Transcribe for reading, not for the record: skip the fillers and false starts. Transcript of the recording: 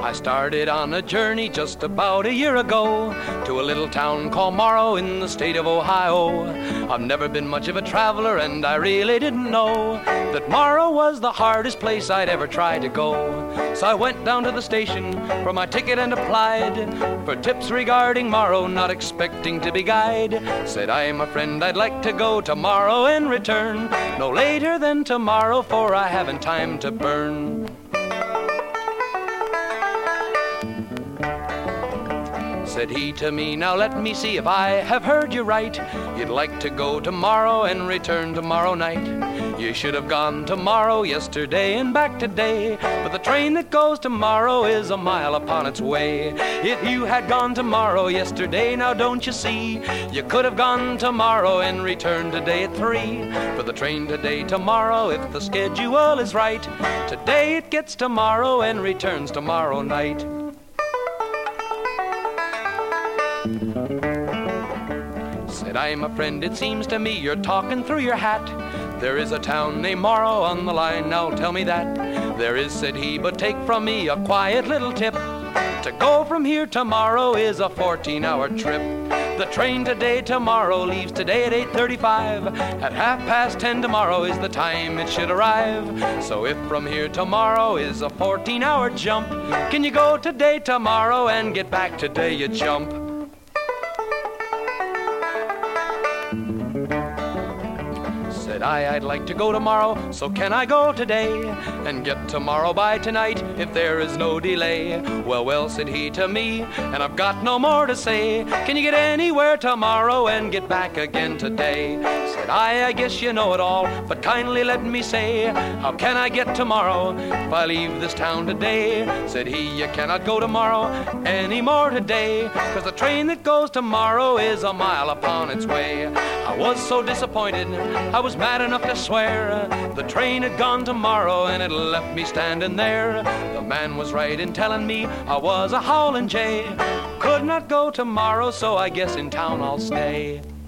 I started on a journey just about a year ago to a little town called Morrow in the state of Ohio. I've never been much of a traveler and I really didn't know that Morrow was the hardest place I'd ever tried to go. So I went down to the station for my ticket and applied for tips regarding Morrow, not expecting to be guide. Said, I'm a friend, I'd like to go tomorrow and return no later than tomorrow, for I haven't time to burn. Said he to me, now let me see if I have heard you right. You'd like to go tomorrow and return tomorrow night. You should have gone tomorrow, yesterday, and back today, but the train that goes tomorrow is a mile upon its way. If you had gone tomorrow, yesterday, now don't you see, you could have gone tomorrow and returned today at 3. For the train today, tomorrow, if the schedule is right, today it gets tomorrow and returns tomorrow night. Said, I'm a friend, it seems to me you're talking through your hat. There is a town named Morrow on the line, now tell me that. There is, said he, but take from me a quiet little tip. To go from here tomorrow is a 14-hour trip. The train today, tomorrow, leaves today at 8:35. At 10:30 tomorrow is the time it should arrive. So if from here tomorrow is a 14-hour jump, can you go today, tomorrow, and get back today, you jump? Said I'd like to go tomorrow, so can I go today and get tomorrow by tonight if there is no delay? Well, said he to me, and I've got no more to say. Can you get anywhere tomorrow and get back again today? Said I guess you know it all, but kindly let me say, how can I get tomorrow if I leave this town today? Said he, you cannot go tomorrow anymore today, 'cause the train that goes tomorrow is a mile upon its way. I was so disappointed, I was mad enough to swear. The train had gone tomorrow and it left me standing there. The man was right in telling me I was a howlin' jay. Could not go tomorrow, so I guess in town I'll stay.